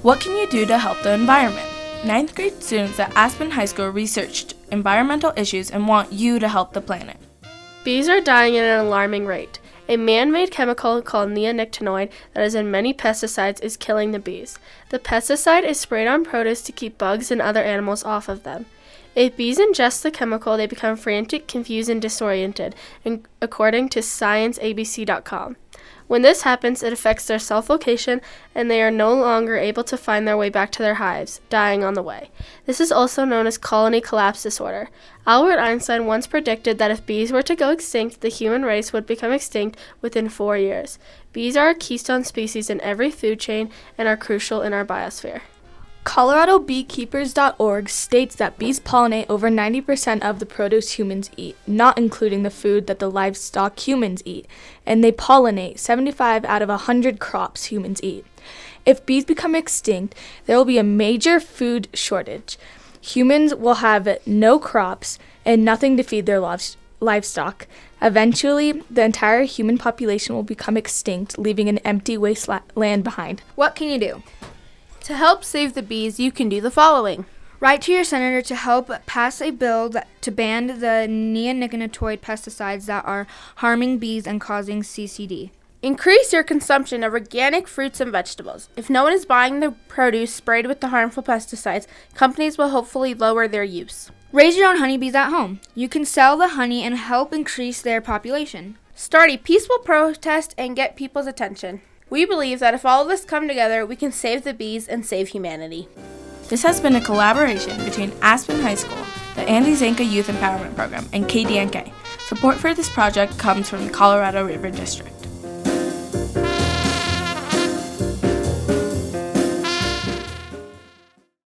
What can you do to help the environment? Ninth grade students at Aspen High School researched environmental issues and want you to help the planet. Bees are dying at an alarming rate. A man-made chemical called neonicotinoid that is in many pesticides is killing the bees. The pesticide is sprayed on produce to keep bugs and other animals off of them. If bees ingest the chemical, they become frantic, confused, and disoriented, according to ScienceABC.com. When this happens, it affects their self-location, and they are no longer able to find their way back to their hives, dying on the way. This is also known as colony collapse disorder. Albert Einstein once predicted that if bees were to go extinct, the human race would become extinct within 4 years. Bees are a keystone species in every food chain and are crucial in our biosphere. ColoradoBeekeepers.org states that bees pollinate over 90% of the produce humans eat, not including the food that the livestock humans eat, and they pollinate 75 out of 100 crops humans eat. If bees become extinct, there will be a major food shortage. Humans will have no crops and nothing to feed their livestock. Eventually, the entire human population will become extinct, leaving an empty wasteland behind. What can you do? To help save the bees, you can do the following. Write to your senator to help pass a bill to ban the neonicotinoid pesticides that are harming bees and causing CCD. Increase your consumption of organic fruits and vegetables. If no one is buying the produce sprayed with the harmful pesticides, companies will hopefully lower their use. Raise your own honeybees at home. You can sell the honey and help increase their population. Start a peaceful protest and get people's attention. We believe that if all of us come together, we can save the bees and save humanity. This has been a collaboration between Aspen High School, the Andy Zanka Youth Empowerment Program, and KDNK. Support for this project comes from the Colorado River District.